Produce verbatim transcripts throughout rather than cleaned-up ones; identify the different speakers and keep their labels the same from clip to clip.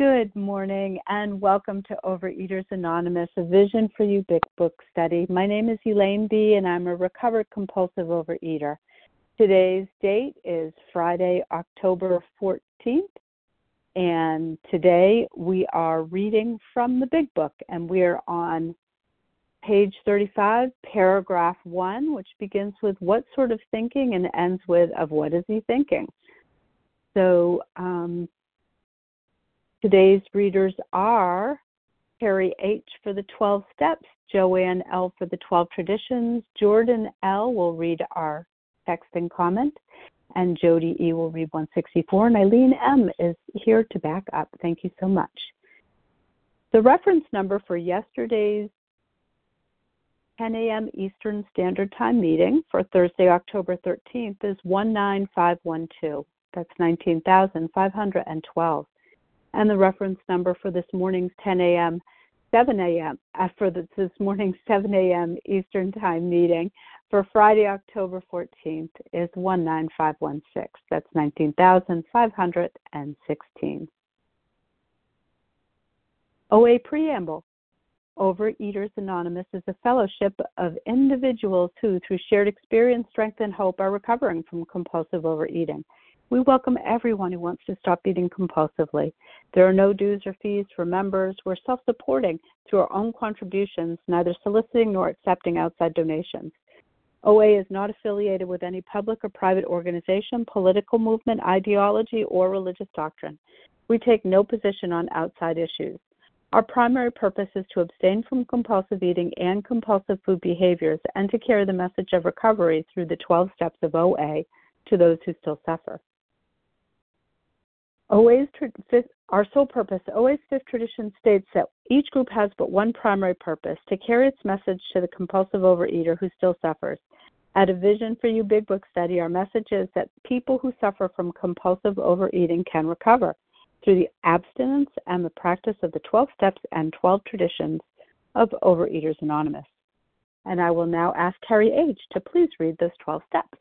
Speaker 1: Good morning and welcome to Overeaters Anonymous, a Vision for You Big Book study. My name is Elaine B. and I'm a recovered compulsive overeater. Today's date is Friday, October fourteenth, and today we are reading from the Big Book, and we're on page thirty-five, paragraph one, which begins with what sort of thinking and ends with of what is he thinking. So, um, today's readers are Terry H. for the twelve Steps, Joanne L. for the twelve Traditions, Jordan L. will read our text and comment, and Jody E. will read one sixty-four, and Eileen M. is here to back up. Thank you so much. The reference number for yesterday's ten a.m. Eastern Standard Time meeting for Thursday, October thirteenth is one nine five one two. That's nineteen thousand five hundred twelve. And the reference number for this morning's ten a.m., seven a.m., uh, for this, this morning's seven a.m. Eastern Time meeting for Friday, October fourteenth is one nine five one six. That's nineteen thousand five hundred sixteen. O A Preamble. Overeaters Anonymous is a fellowship of individuals who, through shared experience, strength, and hope, are recovering from compulsive overeating. We welcome everyone who wants to stop eating compulsively. There are no dues or fees for members. We're self-supporting through our own contributions, neither soliciting nor accepting outside donations. O A is not affiliated with any public or private organization, political movement, ideology, or religious doctrine. We take no position on outside issues. Our primary purpose is to abstain from compulsive eating and compulsive food behaviors and to carry the message of recovery through the twelve steps of O A to those who still suffer. O A's fifth, our sole purpose, O A's fifth tradition states that each group has but one primary purpose, to carry its message to the compulsive overeater who still suffers. At a Vision for You Big Book study, our message is that people who suffer from compulsive overeating can recover through the abstinence and the practice of the twelve steps and twelve traditions of Overeaters Anonymous. And I will now ask Terry H. to please read those twelve steps.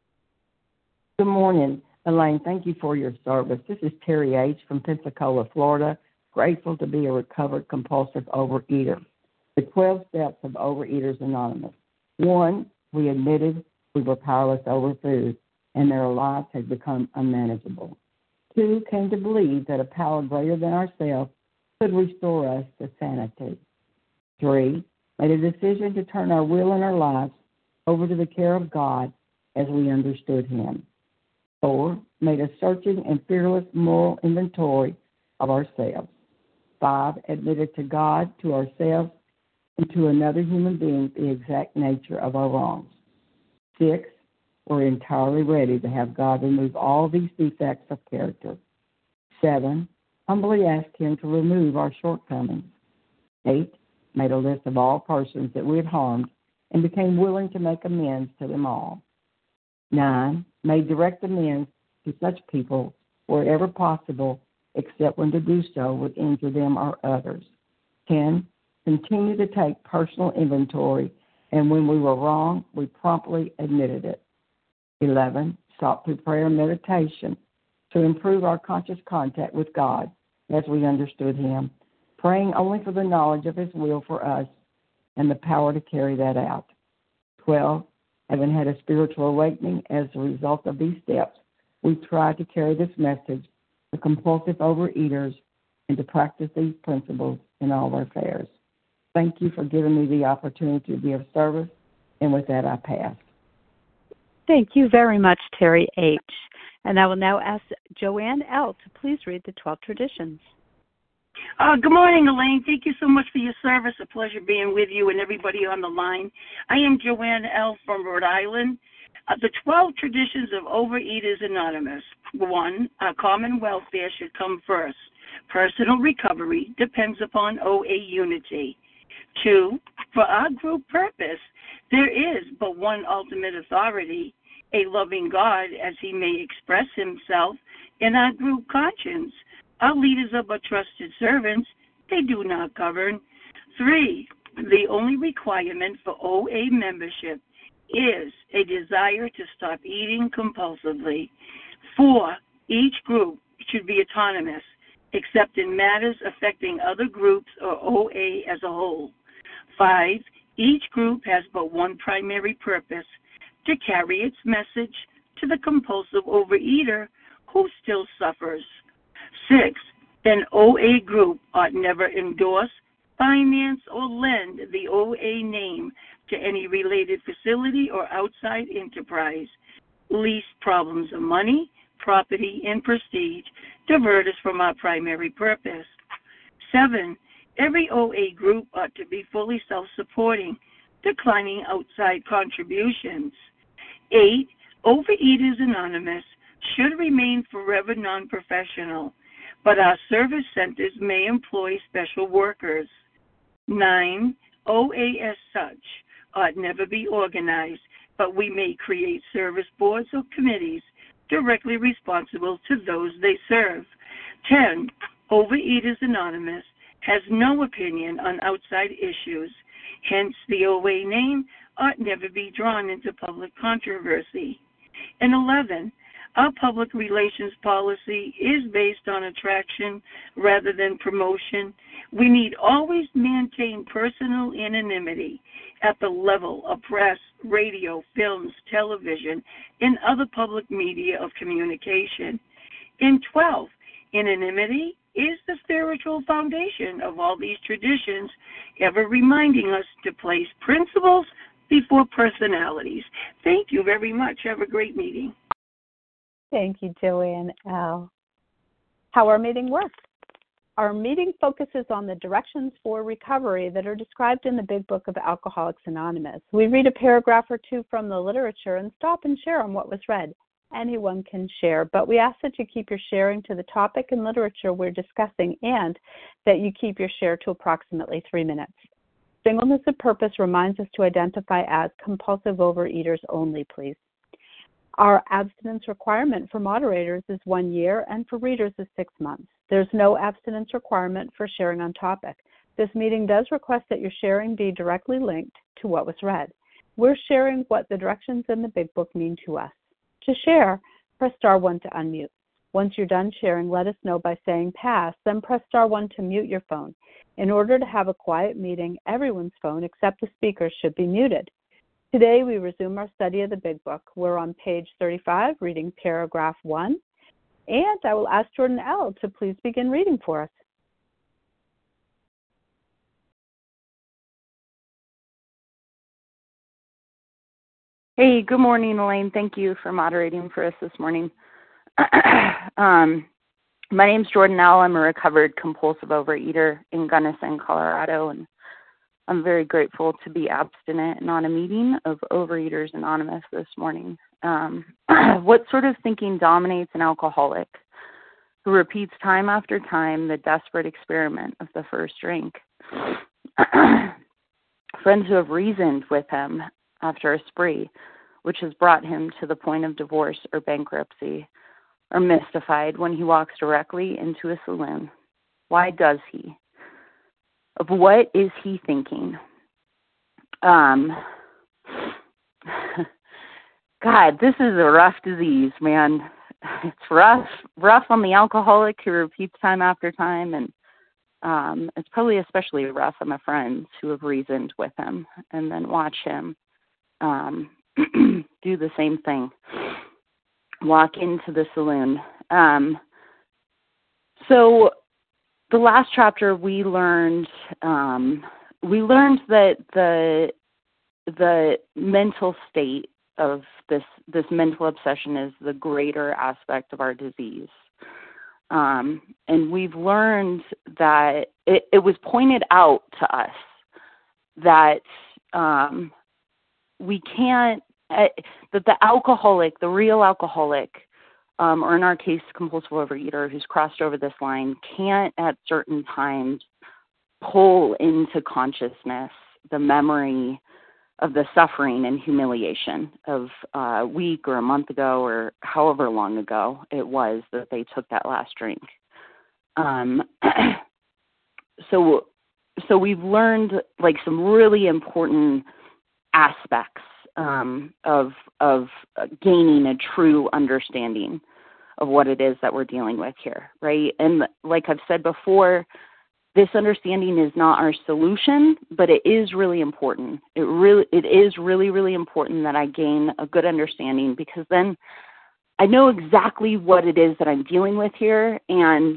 Speaker 2: Good morning, Elaine. Thank you for your service. This is Terry H. from Pensacola, Florida. Grateful to be a recovered compulsive overeater. The twelve steps of Overeaters Anonymous. One, we admitted we were powerless over food and their lives had become unmanageable. Two, came to believe that a power greater than ourselves could restore us to sanity. Three, made a decision to turn our will and our lives over to the care of God as we understood Him. Four, made a searching and fearless moral inventory of ourselves. Five, admitted to God, to ourselves, and to another human being the exact nature of our wrongs. Six, we're entirely ready to have God remove all these defects of character. Seven, humbly asked Him to remove our shortcomings. Eight, made a list of all persons that we had harmed and became willing to make amends to them all. Nine, made direct amends to such people wherever possible, except when to do so would injure them or others. Ten, continue to take personal inventory, and when we were wrong, we promptly admitted it. Eleven, sought through prayer and meditation to improve our conscious contact with God as we understood Him, praying only for the knowledge of His will for us and the power to carry that out. Twelve, having had a spiritual awakening as a result of these steps, we try to carry this message to compulsive overeaters and to practice these principles in all our affairs. Thank you for giving me the opportunity to be of service, and with that I pass.
Speaker 1: Thank you very much, Terry H. And I will now ask Joanne L. to please read the twelve traditions.
Speaker 3: Uh, good morning, Elaine. Thank you so much for your service. A pleasure being with you and everybody on the line. I am Joanne L. from Rhode Island. Uh, the twelve traditions of Overeaters Anonymous. One, uh, common welfare should come first. Personal recovery depends upon O A unity. Two, for our group purpose, there is but one ultimate authority, a loving God as He may express Himself in our group conscience. Our leaders are but trusted servants. They do not govern. Three, the only requirement for O A membership is a desire to stop eating compulsively. Four, each group should be autonomous, except in matters affecting other groups or O A as a whole. Five, each group has but one primary purpose, to carry its message to the compulsive overeater who still suffers. Six, an O A group ought never endorse, finance, or lend the O A name to any related facility or outside enterprise, lest problems of money, property, and prestige divert us from our primary purpose. Seven, every O A group ought to be fully self-supporting, declining outside contributions. Eight, Overeaters Anonymous should remain forever non-professional, but our service centers may employ special workers. Nine, O A as such ought never be organized, but we may create service boards or committees directly responsible to those they serve. Ten, Overeaters Anonymous has no opinion on outside issues, hence the O A name ought never be drawn into public controversy. And eleven, our public relations policy is based on attraction rather than promotion. We need always maintain personal anonymity at the level of press, radio, films, television, and other public media of communication. And twelve, anonymity is the spiritual foundation of all these traditions, ever reminding us to place principles before personalities. Thank you very much. Have a great meeting.
Speaker 1: Thank you, Joanne L. How our meeting works. Our meeting focuses on the directions for recovery that are described in the Big Book of Alcoholics Anonymous. We read a paragraph or two from the literature and stop and share on what was read. Anyone can share, but we ask that you keep your sharing to the topic and literature we're discussing and that you keep your share to approximately three minutes. Singleness of purpose reminds us to identify as compulsive overeaters only, please. Our abstinence requirement for moderators is one year and for readers is six months. There's no abstinence requirement for sharing on topic. This meeting does request that your sharing be directly linked to what was read. We're sharing what the directions in the Big Book mean to us. To share, press star one to unmute. Once you're done sharing, let us know by saying pass, then press star one to mute your phone. In order to have a quiet meeting, everyone's phone except the speaker should be muted. Today, we resume our study of the Big Book. We're on page thirty-five, reading paragraph one, and I will ask Jordan L. to please begin reading for us.
Speaker 4: Hey, good morning, Elaine. Thank you for moderating for us this morning. um, my name's Jordan L. I'm a recovered compulsive overeater in Gunnison, Colorado, and I'm very grateful to be abstinent and on a meeting of Overeaters Anonymous this morning. Um, what sort of thinking dominates an alcoholic who repeats time after time the desperate experiment of the first drink? Friends who have reasoned with him after a spree, which has brought him to the point of divorce or bankruptcy, are mystified when he walks directly into a saloon. Why does he? Of what is he thinking? Um, God, this is a rough disease, man. It's rough, rough on the alcoholic who repeats time after time, and um, it's probably especially rough on the friends who have reasoned with him and then watch him um, do the same thing, walk into the saloon. Um, so the last chapter we learned um, we learned that the the mental state of this this mental obsession is the greater aspect of our disease. Um, and we've learned that it, it was pointed out to us that um, we can't, uh, that the alcoholic, the real alcoholic, um, or in our case, compulsive overeater who's crossed over this line, can't at certain times pull into consciousness the memory of the suffering and humiliation of a week or a month ago or however long ago it was that they took that last drink. Um, so, so we've learned like some really important aspects um, of of gaining a true understanding of what it is that we're dealing with here, right? And like I've said before, this understanding is not our solution, but it is really important. It really, it is really, really important that I gain a good understanding, because then I know exactly what it is that I'm dealing with here, and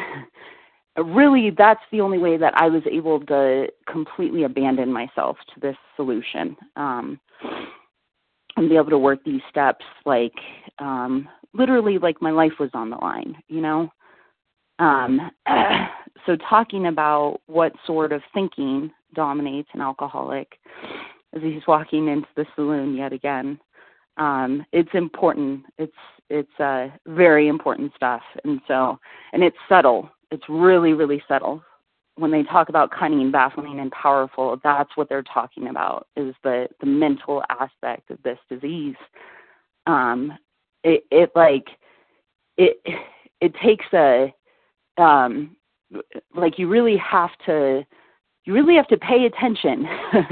Speaker 4: really that's the only way that I was able to completely abandon myself to this solution, um, and be able to work these steps like um, literally like my life was on the line, you know? Um, so talking about what sort of thinking dominates an alcoholic as he's walking into the saloon yet again, um, it's important. It's it's uh, very important stuff. And so, and it's subtle. It's really, really subtle. When they talk about cunning, baffling, and powerful, that's what they're talking about, is the, the mental aspect of this disease. Um, it, it like, it, it takes a, Um, like you really have to, you really have to pay attention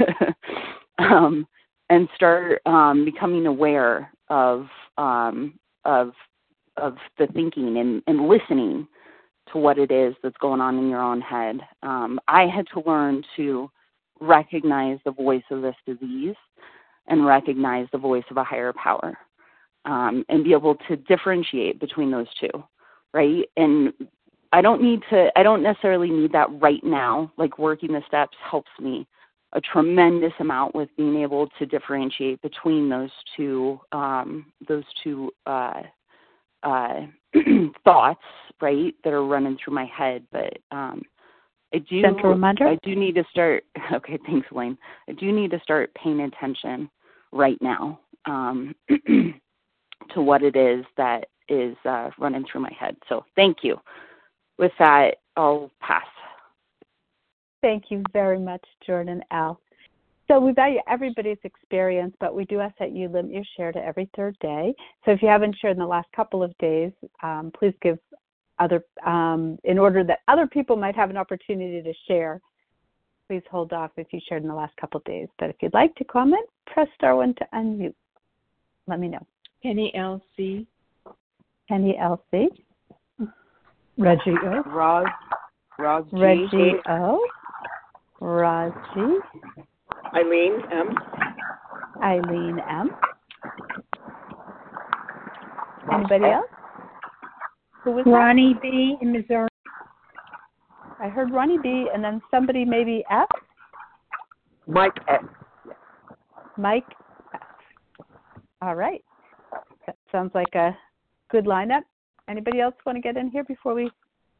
Speaker 4: um, and start um, becoming aware of um, of of the thinking and, and listening to what it is that's going on in your own head. Um, I had to learn to recognize the voice of this disease and recognize the voice of a higher power, um, and be able to differentiate between those two, right? And I don't need to, I don't necessarily need that right now. Like working the steps helps me a tremendous amount with being able to differentiate between those two, um, those two uh, uh, thoughts, right, that are running through my head. But um, I do, I do need to start, okay, thanks, Elaine. I do need to start paying attention right now um, to what it is that is uh, running through my head. So thank you. With that, I'll pass.
Speaker 1: Thank you very much, Jordan L. So we value everybody's experience, but we do ask that you limit your share to every third day. So if you haven't shared in the last couple of days, um, please give other, um, in order that other people might have an opportunity to share, please hold off if you shared in the last couple of days. But if you'd like to comment, press star one to unmute. Let me know.
Speaker 5: Penny L C.
Speaker 1: Penny L C. Reggie O.
Speaker 5: Roz. Roz G.
Speaker 1: Reggie O. Roz G.
Speaker 5: Eileen M.
Speaker 1: Eileen M. Anybody else? Who was
Speaker 6: Ronnie that? B. in Missouri.
Speaker 1: I heard Ronnie B. and then somebody maybe F.
Speaker 5: Mike F.
Speaker 1: Mike F. All right. That sounds like a good lineup. Anybody else want to get in here before we?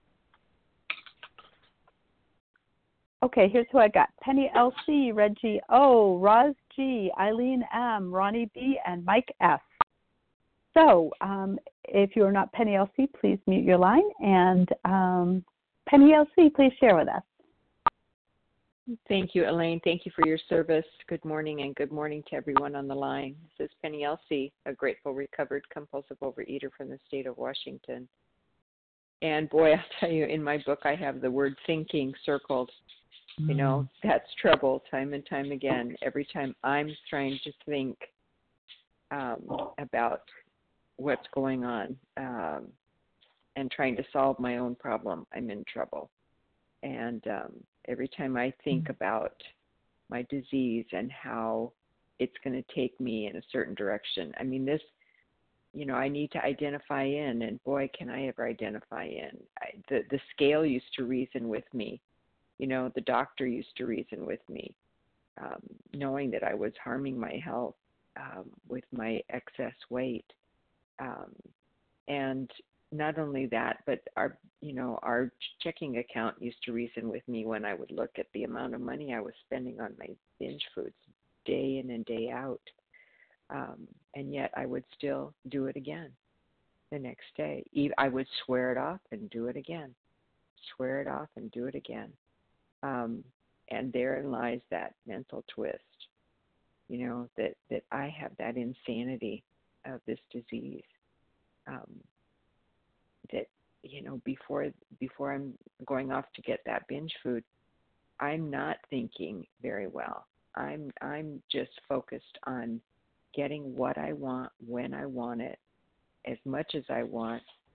Speaker 1: Okay, here's who I got. Penny L C, Reggie O, Roz G, Eileen M, Ronnie B, and Mike F. So um, if you are not Penny L C, please mute your line. And um, Penny L C, please share with us.
Speaker 5: Thank you, Elaine. Thank you for your service. Good morning, and good morning to everyone on the line. This is Penny L C, a grateful, recovered, compulsive overeater from the state of Washington. And boy, I'll tell you, in my book, I have the word thinking circled. You know, that's trouble time and time again. Every time I'm trying to think um, about what's going on um, and trying to solve my own problem, I'm in trouble. And um, every time I think about my disease and how it's going to take me in a certain direction, I mean, this, you know, I need to identify in, and boy, can I ever identify in. I, the, the scale used to reason with me. You know, the doctor used to reason with me, um, knowing that I was harming my health um, with my excess weight. Um, and not only that, but our, you know, our checking account used to reason with me when I would look at the amount of money I was spending on my binge foods day in and day out. Um, and yet I would still do it again the next day. I would swear it off and do it again, swear it off and do it again. Um, and therein lies that mental twist, you know, that, that I have that insanity of this disease, um, that, you know, before before I'm going off to get that binge food, I'm not thinking very well. I'm I'm just focused on getting what I want, when I want it, as much as I want,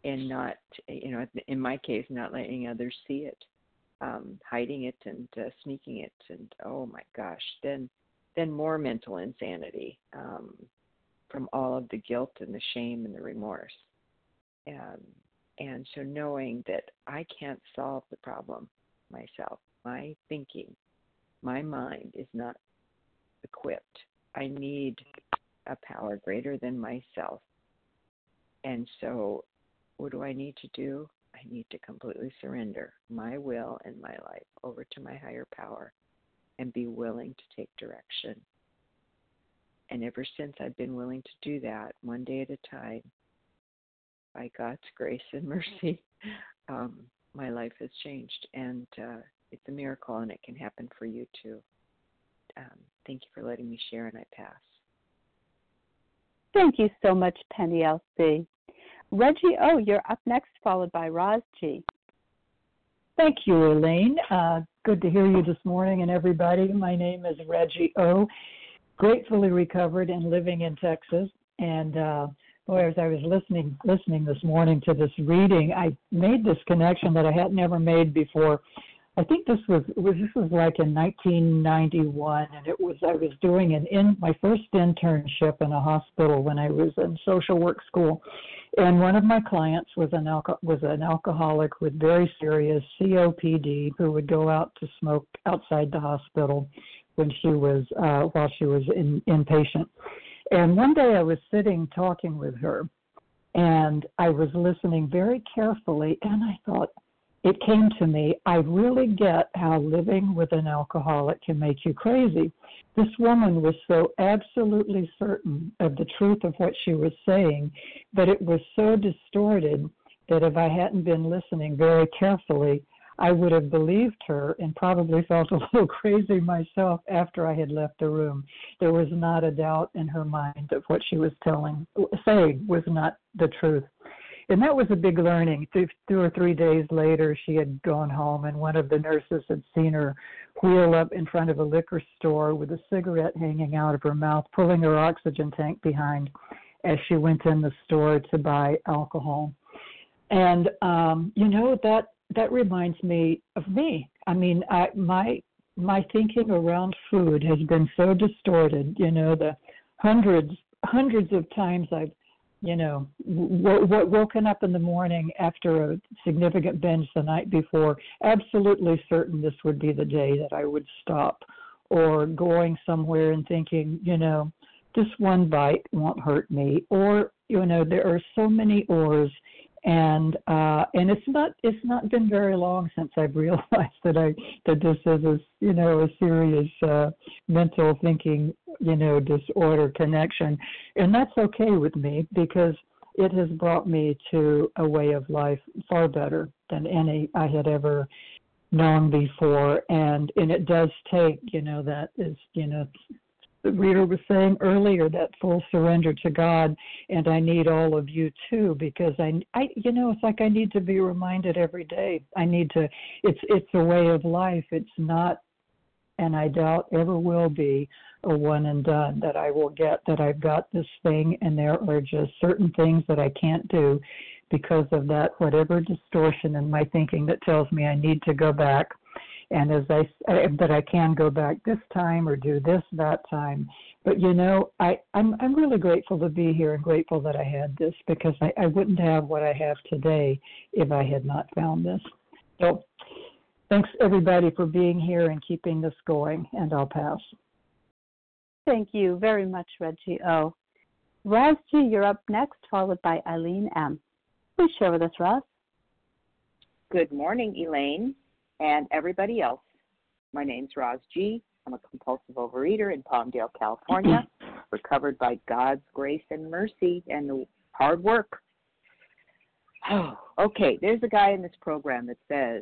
Speaker 5: and not, you know, in my case, not letting others see it, um, hiding it and uh, sneaking it, and oh my gosh, then then more mental insanity um, from all of the guilt and the shame and the remorse. Um, and so knowing that I can't solve the problem myself, my thinking, my mind is not equipped. I need a power greater than myself. And so what do I need to do? I need to completely surrender my will and my life over to my higher power and be willing to take direction. And ever since I've been willing to do that, one day at a time, by God's grace and mercy, um, my life has changed. And uh, it's a miracle, and it can happen for you too. Um, thank you for letting me share, and I pass.
Speaker 1: Thank you so much, Penny L C. Reggie O., you're up next, followed by Roz G.
Speaker 6: Thank you, Elaine. Uh, good to hear you this morning, and everybody. My name is Reggie O., gratefully recovered and living in Texas. And uh, boy, as I was listening listening this morning to this reading, I made this connection that I had never made before. I think this was, was this was like in nineteen ninety-one, and it was I was doing an in my first internship in a hospital when I was in social work school, and one of my clients was an alco- was an alcoholic with very serious C O P D who would go out to smoke outside the hospital when she was uh, while she was in, inpatient. And one day I was sitting talking with her, and I was listening very carefully, and I thought, it came to me, I really get how living with an alcoholic can make you crazy. This woman was so absolutely certain of the truth of what she was saying, but it was so distorted that if I hadn't been listening very carefully, I would have believed her and probably felt a little crazy myself after I had left the room. There was not a doubt in her mind that what she was telling, saying was not the truth. And that was a big learning. Two, two or three days later, she had gone home, and one of the nurses had seen her wheel up in front of a liquor store with a cigarette hanging out of her mouth, pulling her oxygen tank behind as she went in the store to buy alcohol. And, um, you know, that that reminds me of me. I mean, I, my my thinking around food has been so distorted, you know, the hundreds, hundreds of times I've you know, w- w- woken up in the morning after a significant binge the night before, absolutely certain this would be the day that I would stop, or going somewhere and thinking, you know, this one bite won't hurt me, or, you know, there are so many ors, and uh, and it's not it's not been very long since I've realized that I that this is a, you know, a serious uh, mental thinking, you know, disorder connection. And that's okay with me because it has brought me to a way of life far better than any I had ever known before. And and it does take, you know, that is, you know, the reader was saying earlier, that full surrender to God. And I need all of you too, because I, I, you know, it's like I need to be reminded every day. I need to, it's, it's a way of life. It's not, and I doubt ever will be, a one and done, that I will get that I've got this thing, and there are just certain things that I can't do because of that, whatever distortion in my thinking that tells me I need to go back. And as I, that I can go back this time or do this that time. But, you know, I, I'm, I'm really grateful to be here and grateful that I had this, because I, I wouldn't have what I have today if I had not found this. So thanks, everybody, for being here and keeping this going, and I'll pass.
Speaker 1: Thank you very much, Reggie O. Roz G., you're up next, followed by Eileen M. Please share with us, Roz.
Speaker 7: Good morning, Elaine, and everybody else. My name's Roz G. I'm a compulsive overeater in Palmdale, California, recovered by God's grace and mercy and hard work. Oh, okay, there's a guy in this program that says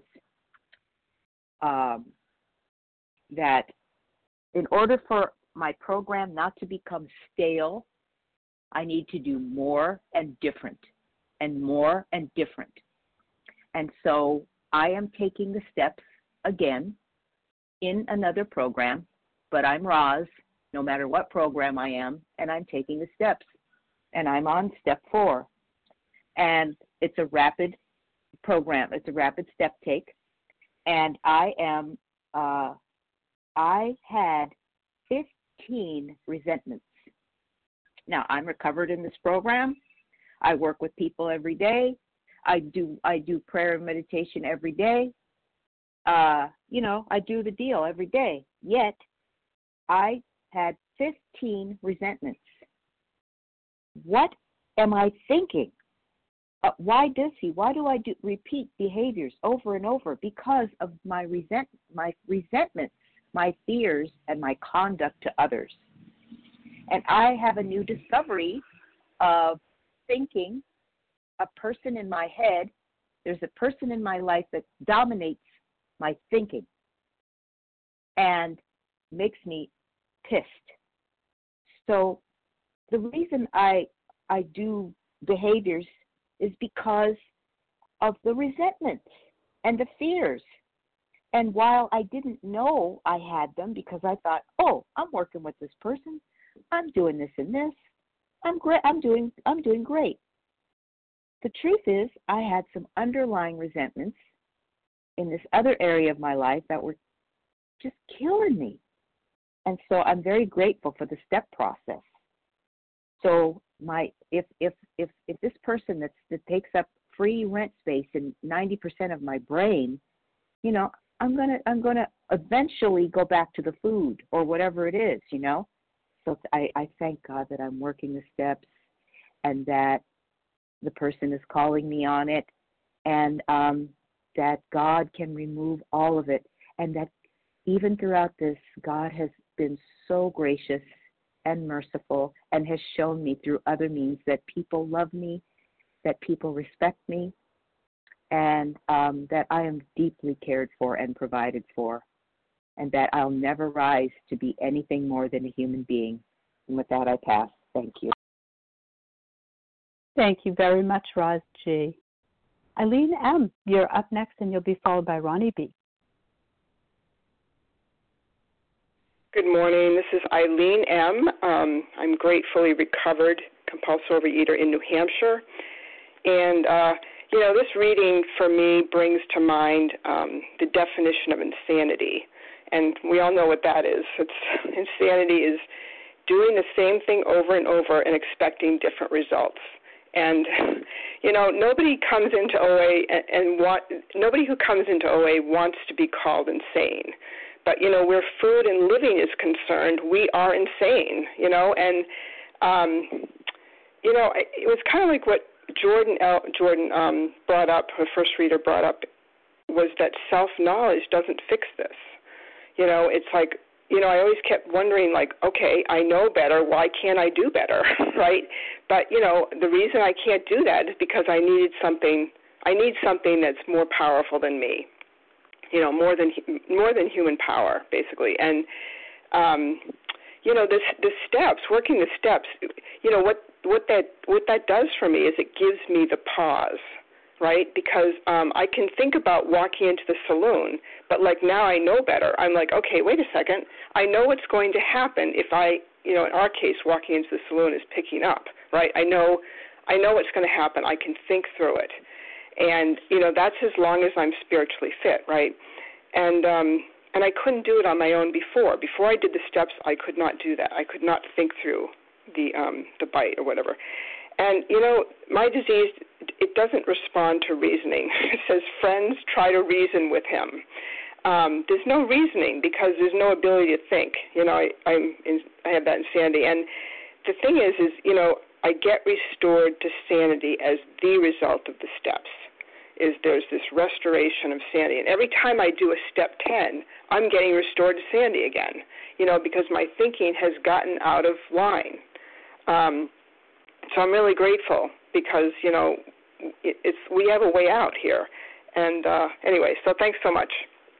Speaker 7: um, that in order for my program not to become stale, I need to do more and different and more and different. And so I am taking the steps again in another program, but I'm Roz, no matter what program I am, and I'm taking the steps. And I'm on step four. And it's a rapid program. It's a rapid step take. And I am, uh, I had fifteen resentments. Now, I'm recovered in this program. I work with people every day. I do, I do prayer and meditation every day. Uh, you know, I do the deal every day. Yet, I had fifteen resentments. What am I thinking? Uh, why does he? Why do I do, repeat behaviors over and over? Because of my resent, my resentments, my fears, and my conduct to others. And I have a new discovery of thinking a person in my head. There's a person in my life that dominates my thinking and makes me pissed. So the reason I I do behaviors is because of the resentments and the fears. And while I didn't know I had them because I thought, oh, I'm working with this person, I'm doing this and this, I'm great, I'm doing I'm doing great. The truth is I had some underlying resentments in this other area of my life that were just killing me. And so I'm very grateful for the step process. So my if if if if this person that's, that takes up free rent space in ninety percent of my brain, you know, I'm gonna I'm gonna eventually go back to the food or whatever it is, you know. So I, I thank God that I'm working the steps and that the person is calling me on it, and um, that God can remove all of it, and that even throughout this, God has been so gracious and merciful and has shown me through other means that people love me, that people respect me, and um, that I am deeply cared for and provided for, and that I'll never rise to be anything more than a human being. And with that, I pass. Thank you.
Speaker 1: Thank you very much, Roz G. Eileen M., you're up next, and you'll be followed by Ronnie B.
Speaker 8: Good morning. This is Eileen M. Um, I'm gratefully recovered compulsive overeater in New Hampshire. And, uh, you know, this reading for me brings to mind um, the definition of insanity. And we all know what that is. It's, insanity is doing the same thing over and over and expecting different results. And, you know, nobody comes into O A and, and want, nobody who comes into O A wants to be called insane. But, you know, where food and living is concerned, we are insane, you know. And, um, you know, it was kind of like what Jordan L, Jordan um, brought up, her first reader brought up, was that self-knowledge doesn't fix this. You know, it's like, you know, I always kept wondering, like, okay, I know better. Why can't I do better, right? But, you know, the reason I can't do that is because I needed something, I need something that's more powerful than me. You know, more than more than human power, basically. And um, you know, this the steps, working the steps. You know, what what that what that does for me is it gives me the pause, right? Because um, I can think about walking into the saloon, but like now I know better. I'm like, okay, wait a second. I know what's going to happen if I, you know, in our case, walking into the saloon is picking up, right? I know, I know what's going to happen. I can think through it. And, you know, that's as long as I'm spiritually fit, right? And um, and I couldn't do it on my own before. Before I did the steps, I could not do that. I could not think through the um, the bite or whatever. And, you know, my disease, it doesn't respond to reasoning. It says, friends, try to reason with him. Um, there's no reasoning because there's no ability to think. You know, I, I'm in, I have that insanity. And the thing is, is, you know, I get restored to sanity as the result of the steps. Is there's this restoration of sanity. And every time I do a step ten, I'm getting restored to sanity again, you know, because my thinking has gotten out of line. Um, so I'm really grateful because, you know, it, it's we have a way out here. And uh, anyway, so thanks so much.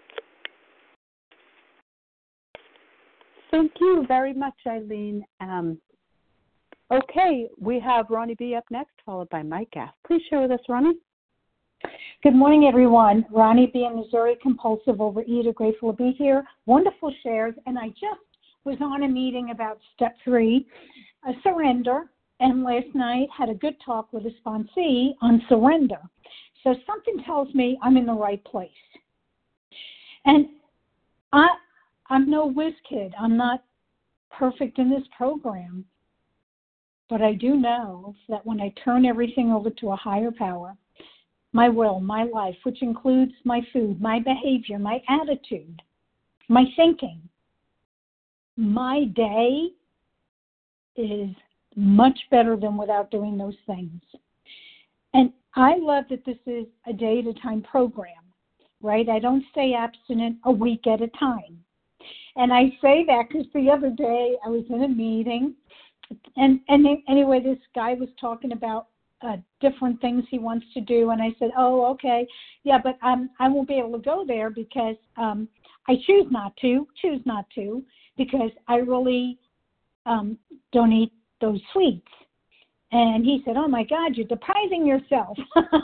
Speaker 1: Thank you very much, Eileen. Um, okay, we have Ronnie B. up next, followed by Mike F. Please share with us, Ronnie.
Speaker 9: Good morning, everyone. Ronnie B. in Missouri, compulsive overeater, grateful to be here. Wonderful shares. And I just was on a meeting about step three, uh, surrender. and last night had a good talk with a sponsee on surrender. So something tells me I'm in the right place. And I, I'm no whiz kid. I'm not perfect in this program. But I do know that when I turn everything over to a higher power, my will, my life, which includes my food, my behavior, my attitude, my thinking, my day is much better than without doing those things. And I love that this is a day-at-a-time program, right? I don't stay abstinent a week at a time. And I say that because the other day I was in a meeting, and, and anyway, this guy was talking about uh, different things he wants to do, and I said, oh, okay, yeah, but um, I won't be able to go there because um, I choose not to, choose not to, because I really um, don't eat those sweets. And he said, oh, my God, you're depriving yourself.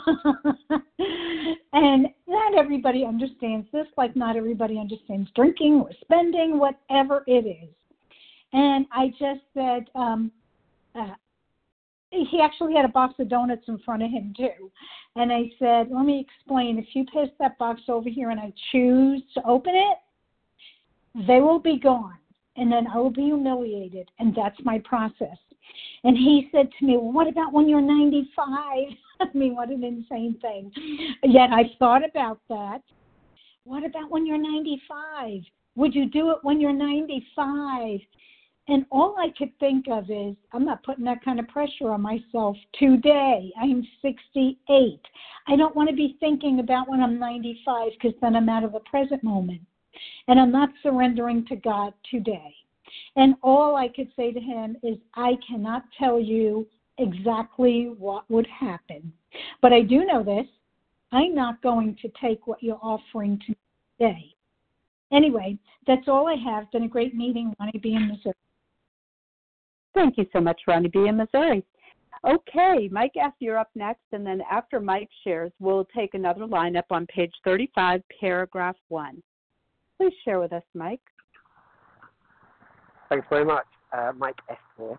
Speaker 9: And not everybody understands this, like not everybody understands drinking or spending, whatever it is. And I just said, um, uh, he actually had a box of donuts in front of him, too. And I said, let me explain. If you pass that box over here and I choose to open it, they will be gone. And then I will be humiliated. And that's my process. And he said to me, well, what about when you're ninety-five? I mean, what an insane thing. Yet I thought about that. What about when you're ninety-five? Would you do it when you're ninety-five? And all I could think of is, I'm not putting that kind of pressure on myself today. I'm sixty-eight. I don't want to be thinking about when I'm ninety-five because then I'm out of the present moment. And I'm not surrendering to God today. And all I could say to him is, I cannot tell you exactly what would happen. But I do know this. I'm not going to take what you're offering to me today. Anyway, that's all I have. Been a great meeting, Ronnie B. in Missouri.
Speaker 1: Thank you so much, Ronnie B. in Missouri. Okay, Mike F., you're up next, and then after Mike shares, we'll take another lineup on page thirty-five, paragraph one. Please share with us, Mike.
Speaker 10: Thanks very much. Uh, Mike F. here.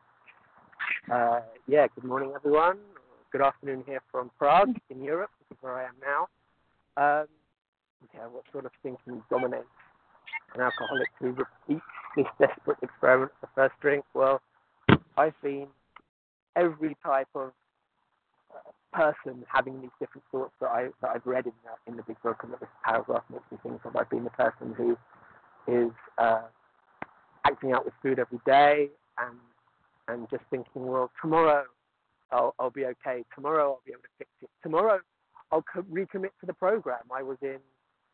Speaker 10: Uh, yeah, good morning, everyone. Good afternoon here from Prague in Europe. This is where I am now. Um, yeah, what sort of thinking dominates an alcoholic who repeats this desperate experiment for the first drink? Well, I've been every type of uh, person having these different thoughts that, I, that I've read in the, in the big book, and that this paragraph makes me think of. I've been the person who is uh, acting out with food every day and and just thinking, well, tomorrow I'll, I'll be okay. Tomorrow I'll be able to fix it. Tomorrow I'll co- recommit to the program. I was in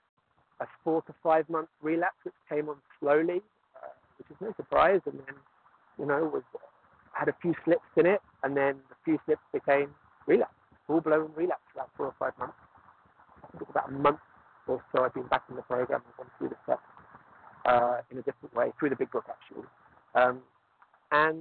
Speaker 10: a four to five month relapse, which came on slowly, uh, which is no surprise. And then, you know, was had a few slips in it, and then the few slips became relapse, full-blown relapse for about four or five months. I think it was about a month or so I've been back in the program and gone through the steps uh, in a different way, through the big book, actually. Um, and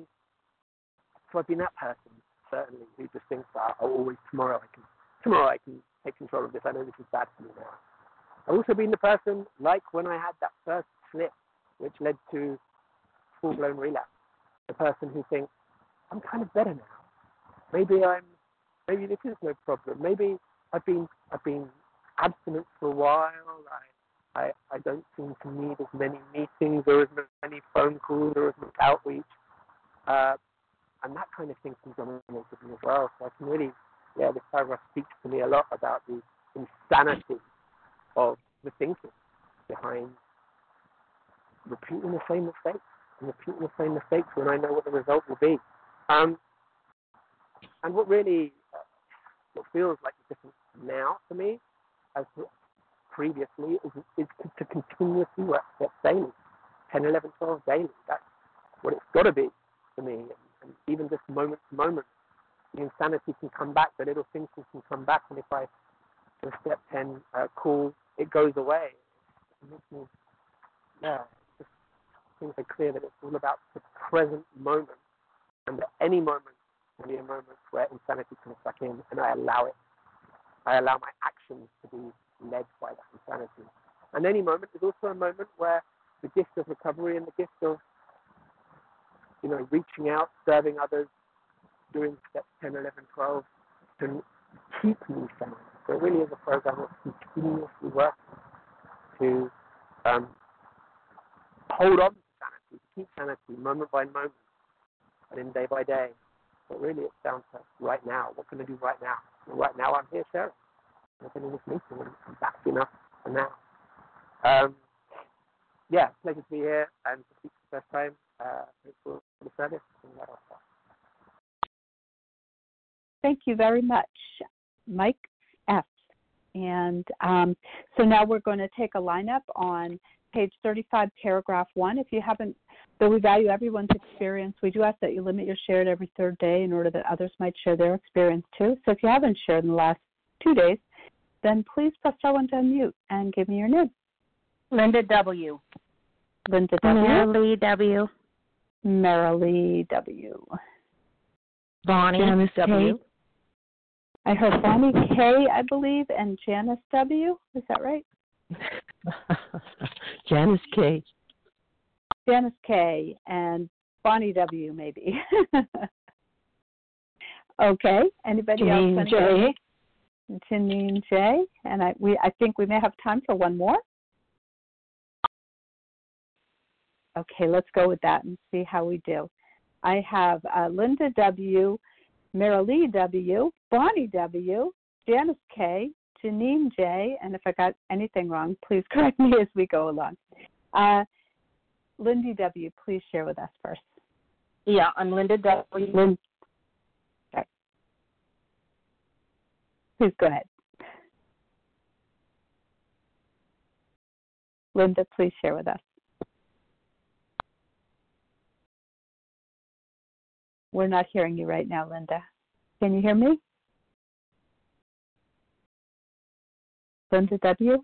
Speaker 10: so I've been that person, certainly, who just thinks that oh, always tomorrow I can, tomorrow I can take control of this. I know this is bad for me now. I've also been the person, like when I had that first slip, which led to full-blown relapse, the person who thinks, I'm kind of better now. Maybe I'm, maybe this is no problem. Maybe I've been, I've been abstinent for a while. I, I, I don't seem to need as many meetings or as many phone calls or as much outreach. Uh, and that kind of thinking dominated me as well. So I can really, yeah, this paragraph speaks to me a lot about the insanity of the thinking behind repeating the same mistakes and repeating the same mistakes when I know what the result will be. Um, and what really uh, what feels like the difference now for me, as previously, is, is to continuously work steps daily, ten, eleven, twelve daily. That's what it's got to be for me. And, and even just moment to moment, the insanity can come back, the little thinking can come back, and if I do a step ten uh, call, it goes away. It makes me, yeah, it just seems so clear that it's all about the present moment, and at any moment will be a moment where insanity comes back in, and I allow it. I allow my actions to be led by that insanity. And any moment is also a moment where the gift of recovery and the gift of, you know, reaching out, serving others, doing steps ten, eleven, twelve to keep me sane. So it really is a program that's continuously working to um, hold on to sanity, to keep sanity moment by moment and then day by day. But really it's down to right now. What can I do right now? And right now I'm here, Sarah. I've been in this meeting and I'm back enough for now. Um, yeah, pleasure to be here and to speak for the first time. Uh, thanks for the service.
Speaker 1: Thank you very much, Mike F. And um, so now we're going to take a lineup on page thirty-five, paragraph one. If you haven't, though we value everyone's experience, we do ask that you limit your share every third day in order that others might share their experience too. So if you haven't shared in the last two days, then please press star one to unmute and give me your name.
Speaker 7: Linda W.
Speaker 1: Linda W.
Speaker 11: Marilee W.
Speaker 1: Marilee W.
Speaker 11: Bonnie
Speaker 7: Janice W.
Speaker 11: K.
Speaker 1: I heard Bonnie K, I believe, and Janice W. Is that right?
Speaker 11: Janice K.
Speaker 1: Janice K. and Bonnie W. Maybe. Okay. Anybody
Speaker 11: Janine
Speaker 1: else?
Speaker 11: J.
Speaker 1: Janine J. And I we I think we may have time for one more. Okay, let's go with that and see how we do. I have uh, Linda W., Marilee W., Bonnie W., Janice K., Janine J., and if I got anything wrong, please correct me as we go along. Uh, Lindy W., please share with us first.
Speaker 7: Yeah, I'm Linda W.
Speaker 1: Lin- okay. Please go ahead. Linda, please share with us. We're not hearing you right now, Linda. Can you hear me? Linda W.?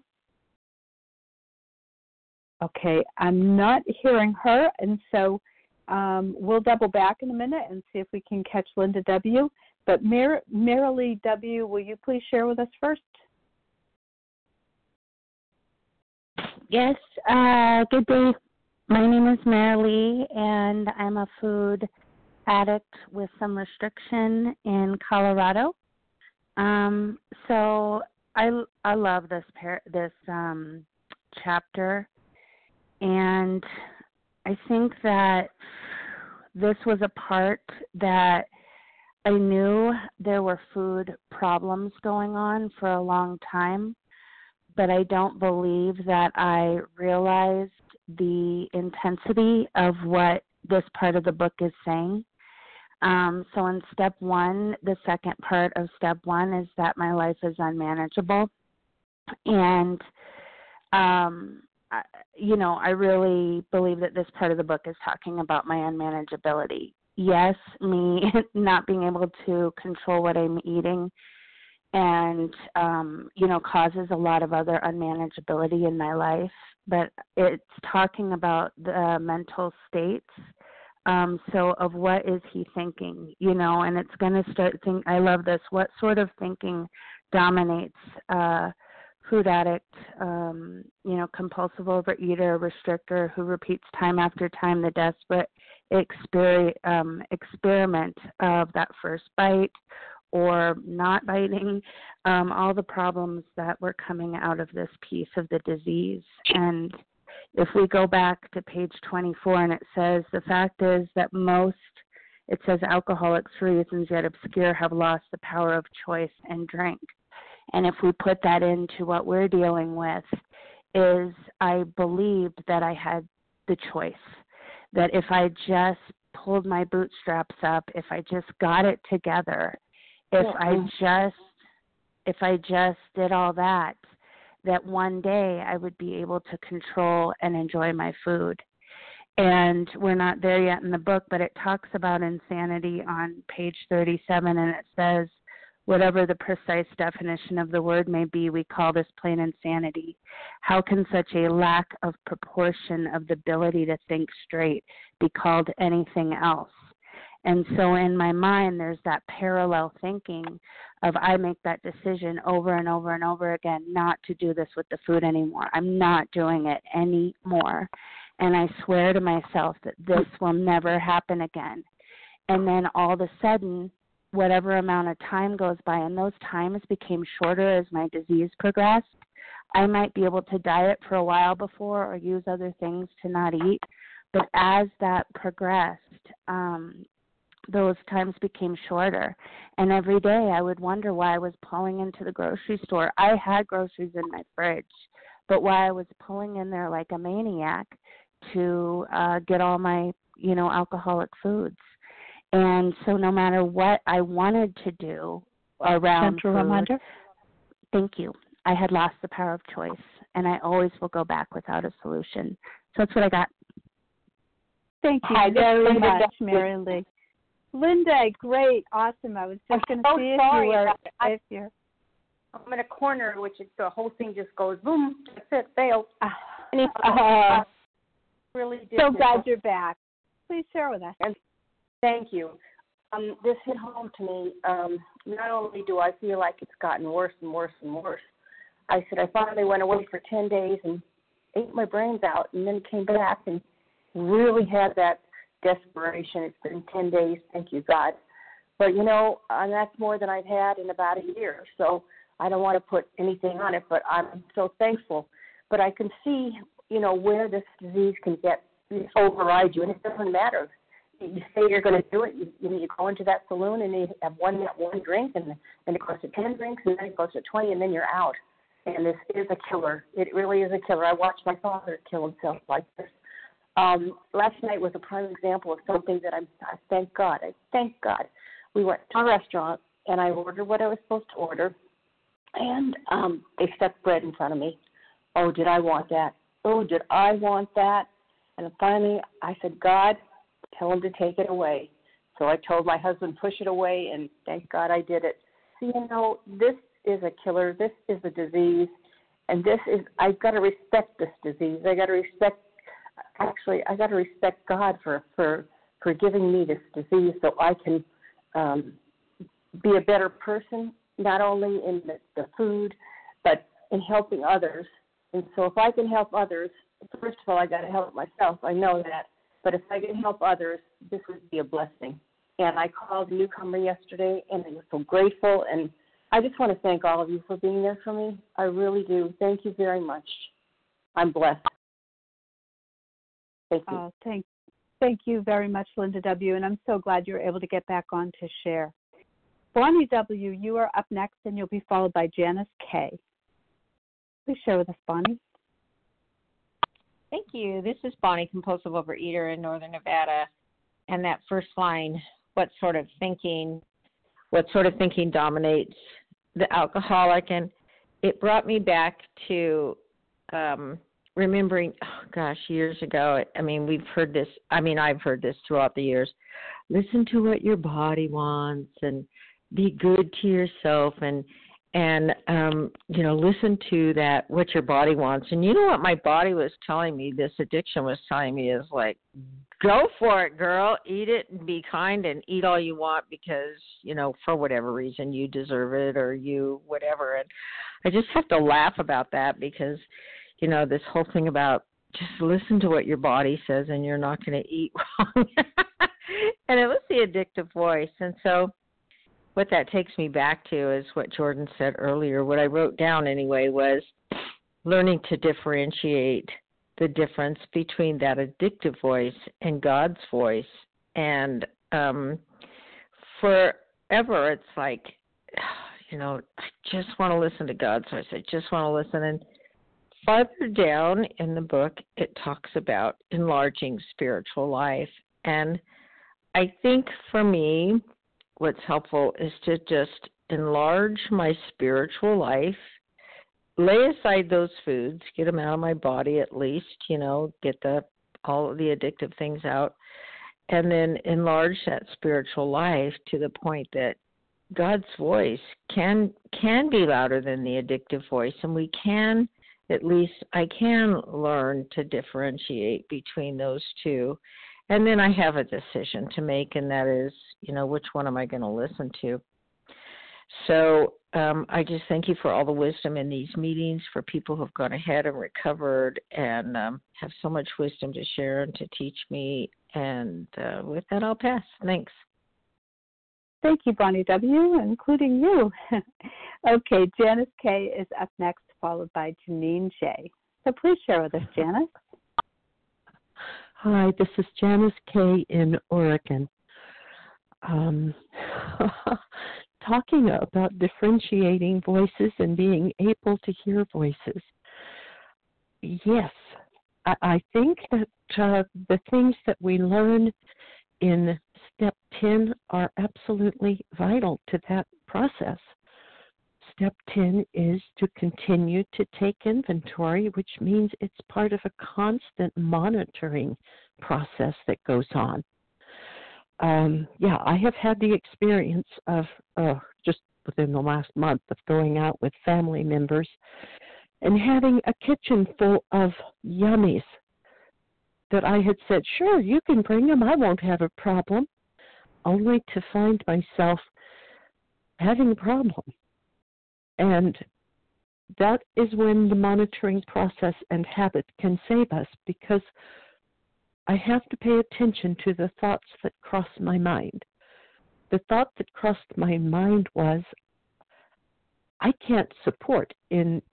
Speaker 1: Okay, I'm not hearing her, and so um, we'll double back in a minute and see if we can catch Linda W. But Mar- Marilee W., will you please share with us first?
Speaker 11: Yes, uh, good day. My name is Marilee, and I'm a food addict with some restriction in Colorado. Um, so I, I love this par- this um, chapter, and I think that this was a part that I knew there were food problems going on for a long time, but I don't believe that I realized the intensity of what this part of the book is saying. Um, so in step one, the second part of step one is that my life is unmanageable. And, um, I, you know, I really believe that this part of the book is talking about my unmanageability. Yes, me not being able to control what I'm eating and, um, you know, causes a lot of other unmanageability in my life. But it's talking about the mental states. Um, so of what is he thinking, you know, and it's going to start think. I love this. What sort of thinking dominates uh, food addict, um, you know, compulsive overeater, restrictor who repeats time after time the desperate exper- um, experiment of that first bite or not biting, um, all the problems that were coming out of this piece of the disease. And if we go back to page twenty-four, and it says, the fact is that most, it says, alcoholics, for reasons yet obscure, have lost the power of choice and drink. And if we put that into what we're dealing with, is I believed that I had the choice, that if I just pulled my bootstraps up, if I just got it together, if I just, if I just did all that, that one day I would be able to control and enjoy my food. And we're not there yet in the book, but it talks about insanity on page thirty-seven, and it says, whatever the precise definition of the word may be, we call this plain insanity. How can such a lack of proportion of the ability to think straight be called anything else? And so in my mind, there's that parallel thinking of I make that decision over and over and over again not to do this with the food anymore. I'm not doing it anymore. And I swear to myself that this will never happen again. And then all of a sudden, whatever amount of time goes by, and those times became shorter as my disease progressed. I might be able to diet for a while before or use other things to not eat. But as that progressed, um, those times became shorter. And every day I would wonder why I was pulling into the grocery store. I had groceries in my fridge, but why I was pulling in there like a maniac to uh, get all my, you know, alcoholic foods. And so no matter what I wanted to do around
Speaker 1: Central
Speaker 11: food,
Speaker 1: reminder.
Speaker 11: Thank you, I had lost the power of choice, and I always will go back without a solution. So that's what I got.
Speaker 1: Thank you
Speaker 7: Hi,
Speaker 1: very
Speaker 7: Linda.
Speaker 1: much, Mary Lee. Linda, great, awesome. I was just going to
Speaker 12: so
Speaker 1: see if
Speaker 12: sorry.
Speaker 1: you were,
Speaker 12: I,
Speaker 1: if you're.
Speaker 12: I'm in a corner, which is, the whole thing just goes boom. That's it, failed. Anyway,
Speaker 1: Uh,
Speaker 12: really did.
Speaker 1: so glad you're back. Please share with us.
Speaker 12: And thank you. Um, this hit home to me. Um, not only do I feel like it's gotten worse and worse and worse, I said I finally went away for ten days and ate my brains out, and then came back and really had that desperation. It's been ten days, thank you, God. But, you know, and that's more than I've had in about a year, so I don't want to put anything on it, but I'm so thankful. But I can see, you know, where this disease can get override you, and it doesn't matter. You say you're going to do it, you, you go into that saloon and you have one that one drink, and then it goes to ten drinks, and then it goes to twenty, and then you're out. And this is a killer. It really is a killer. I watched my father kill himself like this. Um, last night was a prime example of something that I'm, I thank God. I thank God. We went to a restaurant, and I ordered what I was supposed to order, and um, they stuck bread in front of me. Oh, did I want that? Oh, did I want that? And finally, I said, God, tell him to take it away. So I told my husband, push it away, and thank God I did it. So, you know, this is a killer. This is a disease, and this is, I've got to respect this disease. I got to respect, actually, I got to respect God for, for, for giving me this disease so I can um, be a better person, not only in the, the food, but in helping others. And so if I can help others, first of all, I got to help myself. I know that. But if I can help others, this would be a blessing. And I called a newcomer yesterday, and I was so grateful. And I just want to thank all of you for being there for me. I really do. Thank you very much. I'm blessed. Thank you.
Speaker 1: Oh, thank, thank you very much, Linda W., and I'm so glad you were able to get back on to share. Bonnie W., you are up next, and you'll be followed by Janice K. Please share with us, Bonnie.
Speaker 13: Thank you. This is Bonnie, compulsive overeater in Northern Nevada. And that first line, what sort of thinking, what sort of thinking dominates the alcoholic? And it brought me back to um, remembering, oh gosh, years ago. I mean, we've heard this. I mean, I've heard this throughout the years. Listen to what your body wants and be good to yourself, and And, um, you know, listen to that, what your body wants. And you know what my body was telling me, this addiction was telling me, is like, go for it, girl. Eat it and be kind and eat all you want because, you know, for whatever reason you deserve it or you whatever. And I just have to laugh about that because, you know, this whole thing about just listen to what your body says and you're not going to eat wrong. And it was the addictive voice. And so what that takes me back to is what Jordan said earlier. What I wrote down anyway was learning to differentiate the difference between that addictive voice and God's voice. And um, forever it's like, you know, I just want to listen to God's voice. I just want to listen. And farther down in the book, it talks about enlarging spiritual life. And I think for me, what's helpful is to just enlarge my spiritual life, lay aside those foods, get them out of my body at least, you know, get the all of the addictive things out, and then enlarge that spiritual life to the point that God's voice can can be louder than the addictive voice, and we can, at least I can learn to differentiate between those two. And then I have a decision to make, and that is, you know, which one am I going to listen to? So um, I just thank you for all the wisdom in these meetings, for people who have gone ahead and recovered and um, have so much wisdom to share and to teach me. And uh, with that, I'll pass. Thanks.
Speaker 1: Thank you, Bonnie W., including you. Okay, Janice K. is up next, followed by Janine J. So please share with us, Janice.
Speaker 14: Hi, this is Janice K. in Oregon. Um, talking about differentiating voices and being able to hear voices. Yes, I, I think that uh, the things that we learn in Step ten are absolutely vital to that process. Step ten is to continue to take inventory, which means it's part of a constant monitoring process that goes on. Um, yeah, I have had the experience of uh, just within the last month of going out with family members and having a kitchen full of yummies that I had said, sure, you can bring them, I won't have a problem, only to find myself having a problem. And that is when the monitoring process and habit can save us, because I have to pay attention to the thoughts that cross my mind. The thought that crossed my mind was, I can't support in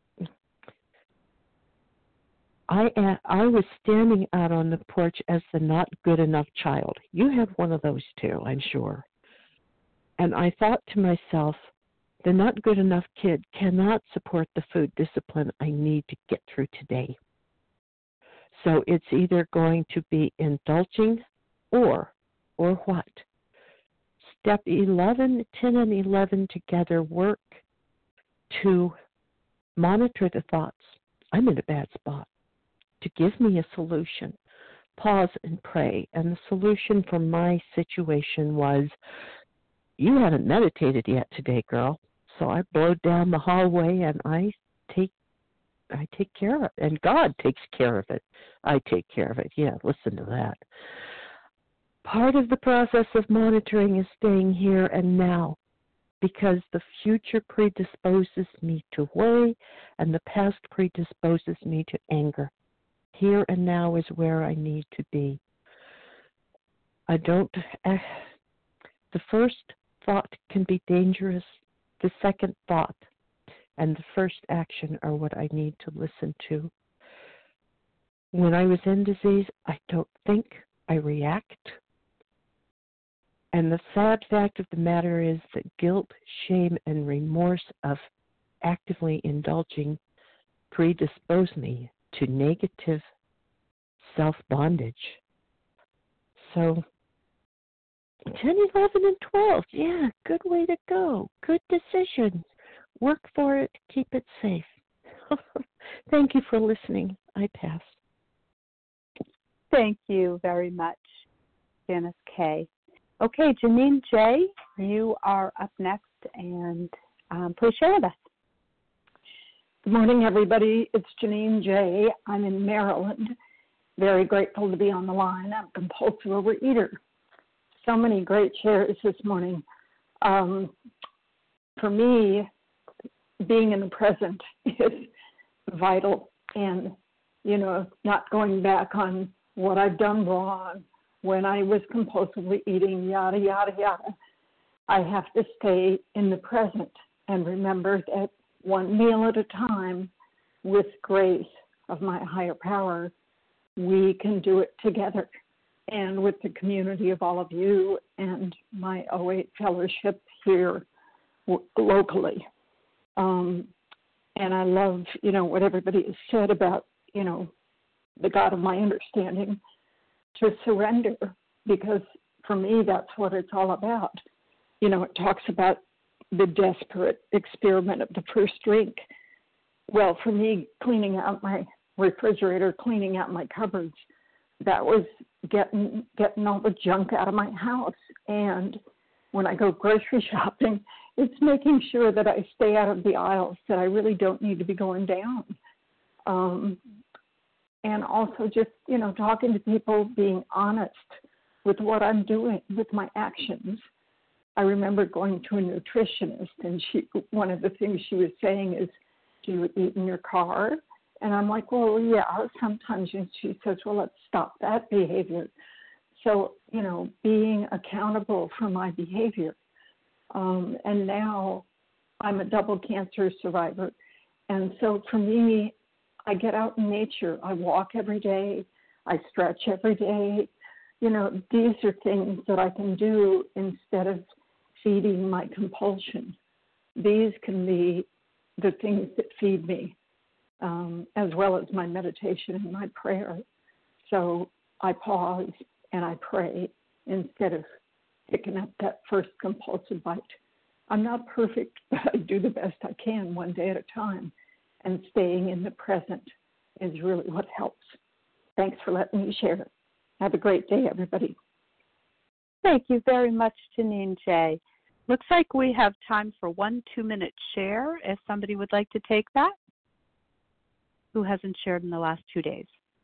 Speaker 14: I I was standing out on the porch as the not good enough child. You have one of those too, I'm sure. And I thought to myself, the not good enough kid cannot support the food discipline I need to get through today. So it's either going to be indulging or, or what? Step eleven, ten, and eleven together work to monitor the thoughts. I'm in a bad spot. To give me a solution. Pause and pray. And the solution for my situation was, you haven't meditated yet today, girl. So I blow down the hallway and I take I take care of it. And God takes care of it. I take care of it. Yeah, listen to that. Part of the process of monitoring is staying here and now, because the future predisposes me to worry and the past predisposes me to anger. Here and now is where I need to be. I don't, uh, the first thought can be dangerous. The second thought and the first action are what I need to listen to. When I was in disease, I don't think, I react. And the sad fact of the matter is that guilt, shame, and remorse of actively indulging predispose me to negative self-bondage. So ten, eleven, and twelve, yeah, good way to go. Good decision. Work for it. Keep it safe. Thank you for listening. I pass.
Speaker 1: Thank you very much, Janice K. Okay, Janine J., you are up next, and um, please share with us.
Speaker 15: Good morning, everybody. It's Janine J. I'm in Maryland. Very grateful to be on the line. I'm a compulsive overeater. So many great shares this morning. Um, for me, being in the present is vital, and, you know, not going back on what I've done wrong when I was compulsively eating, yada, yada, yada. I have to stay in the present and remember that one meal at a time, with grace of my higher power, we can do it together. And with the community of all of you and my O eight fellowship here w- locally. Um, and I love, you know, what everybody has said about, you know, the God of my understanding, to surrender, because for me, that's what it's all about. You know, it talks about the desperate experiment of the first drink. Well, for me, cleaning out my refrigerator, cleaning out my cupboards, that was getting getting all the junk out of my house. And when I go grocery shopping, it's making sure that I stay out of the aisles that I really don't need to be going down. Um, and also just, you know, talking to people, being honest with what I'm doing, with my actions. I remember going to a nutritionist, and she, one of the things she was saying is, do you eat in your car? And I'm like, well, yeah, sometimes. And she says, well, let's stop that behavior. So, you know, being accountable for my behavior. Um, and now I'm a double cancer survivor. And so for me, I get out in nature. I walk every day. I stretch every day. You know, these are things that I can do instead of feeding my compulsion. These can be the things that feed me, um, as well as my meditation and my prayer. So I pause and I pray instead of picking up that first compulsive bite. I'm not perfect, but I do the best I can one day at a time. And staying in the present is really what helps. Thanks for letting me share. Have a great day, everybody.
Speaker 1: Thank you very much, Janine J. Looks like we have time for one two-minute share, if somebody would like to take that. Who hasn't shared in the last two days?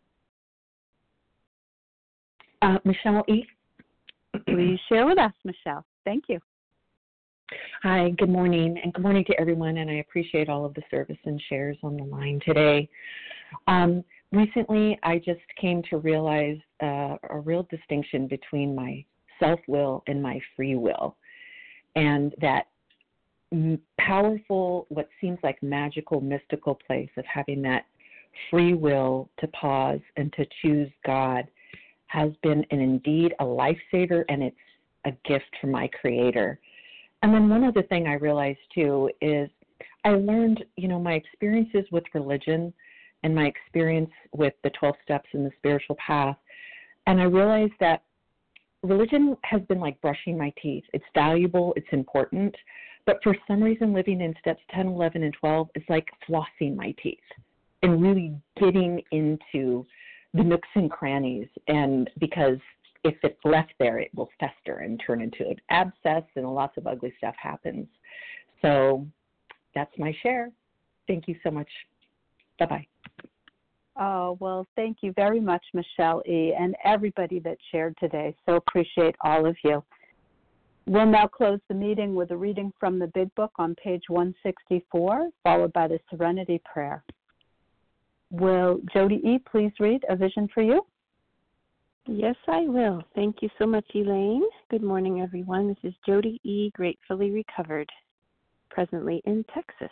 Speaker 16: Uh, Michelle E.
Speaker 1: Please share with us, Michelle. Thank you.
Speaker 16: Hi, good morning, and good morning to everyone, and I appreciate all of the service and shares on the line today. Um, recently, I just came to realize uh, a real distinction between my self-will and my free will, and that powerful, what seems like magical, mystical place of having that free will to pause and to choose God has been an indeed a lifesaver, and it's a gift from my Creator. And then one other thing I realized too is I learned, you know, my experiences with religion and my experience with the twelve steps in the spiritual path, and I realized that religion has been like brushing my teeth. It's valuable, it's important, but for some reason living in steps ten, eleven, and twelve is like flossing my teeth and really getting into the nooks and crannies, and because if it's left there, it will fester and turn into an abscess, and lots of ugly stuff happens. So that's my share. Thank you so much. Bye-bye.
Speaker 1: Oh, well, thank you very much, Michelle E., and everybody that shared today. So appreciate all of you. We'll now close the meeting with a reading from the Big Book on page one sixty-four, followed by the Serenity Prayer. Will Jody E. please read A Vision for You?
Speaker 11: Yes, I will. Thank you so much, Elaine. Good morning, everyone. This is Jody E., gratefully recovered, presently in Texas.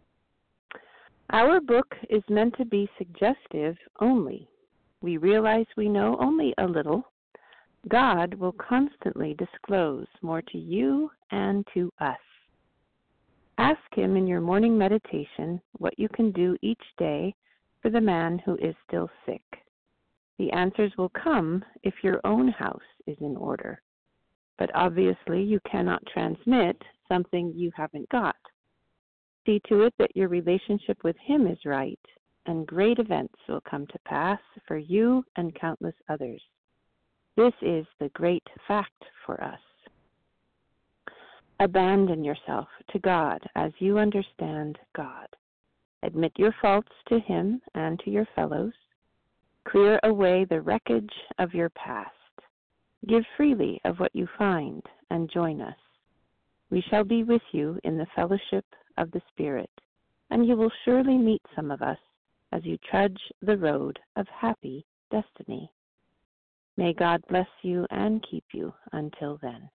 Speaker 11: Our book is meant to be suggestive only. We realize we know only a little. God will constantly disclose more to you and to us. Ask Him in your morning meditation what you can do each day for the man who is still sick. The answers will come if your own house is in order. But obviously you cannot transmit something you haven't got. See to it that your relationship with Him is right, and great events will come to pass for you and countless others. This is the great fact for us. Abandon yourself to God as you understand God. Admit your faults to Him and to your fellows. Clear away the wreckage of your past. Give freely of what you find and join us. We shall be with you in the fellowship of the Spirit, and you will surely meet some of us as you trudge the road of happy destiny. May God bless you and keep you until then.